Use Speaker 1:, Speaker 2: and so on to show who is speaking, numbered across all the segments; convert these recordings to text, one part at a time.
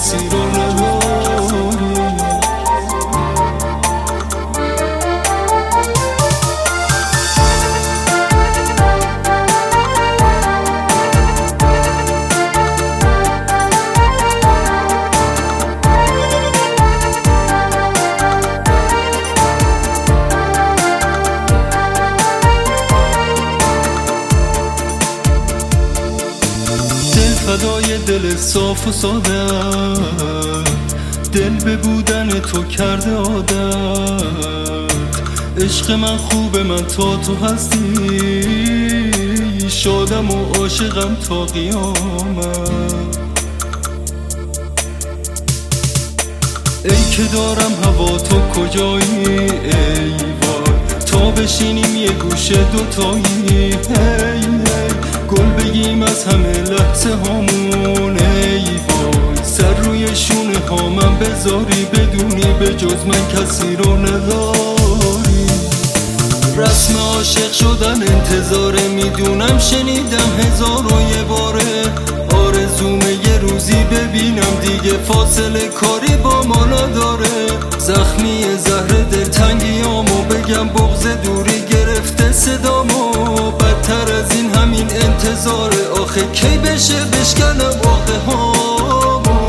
Speaker 1: کسی رو نداری. فدای دل صاف و ساده، دل به بودن تو کرده عادت. عشق من خوبه، من تا تو هستی، شادم و عاشقم تا قیامت. ای که دارم هوا تو کجایی، ای وای تا بشینیم یه گوشه دوتایی. گل بگیم از همه لحظه هامون، ای وای سر روی شونه ها من بذاری، بدونی به جز من کسی رو نداری. رسم عاشق شدن انتظاره، میدونم شنیدم هزار و یه باره. آرزومه یه روزی ببینم دیگه فاصله کاری با ما نداره. زخمی زهر دلتنگیامو بگم، بغض دوری گرفته صدامو. بدتر از این همین انتظاره، آخه کی بشه بشکنم واقع هامو.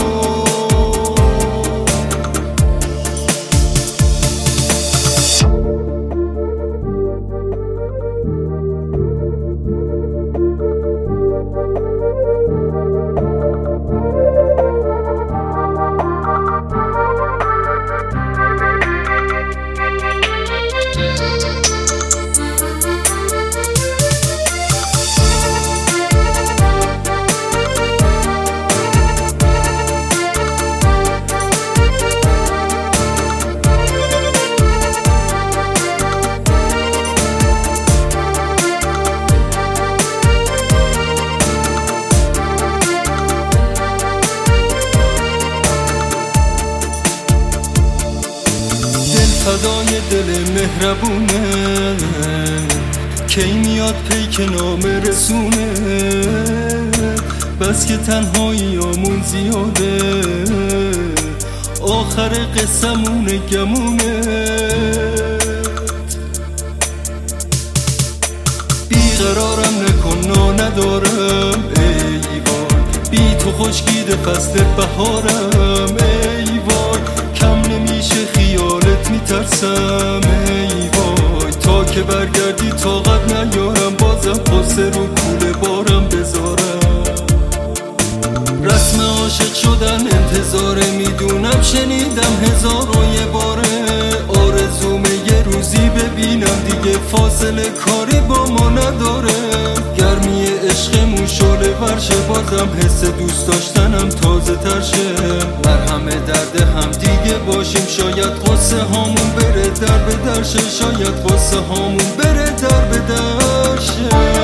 Speaker 1: فدای دل مهربونه، کی میاد پیک نامه رسونه. بس که تنهاییامون زیاده، آخر قصمون گمونه. بیقرارم نکن نا ندارم، ای وای بی تو خشکیده فصل بهارم. ای وای کم نمیشه خیالت میترسم، ای وای تا که برگردی طاقت نیارم، بازم قصه رو کوله بارم بذارم. رسم عاشق شدن انتظاره، میدونم شنیدم هزار و یه باره. آرزومه یه روزی ببینم دیگه فاصله کاری با ما نداره. گرمی عشقمون شعله ورشه، بازم حس دوست داشتنم تازه تر شه. مرهم درد هم دیگه باشیم، شاید قصه هامون بره در به در شه. شاید قصه هامون بره در به در شه.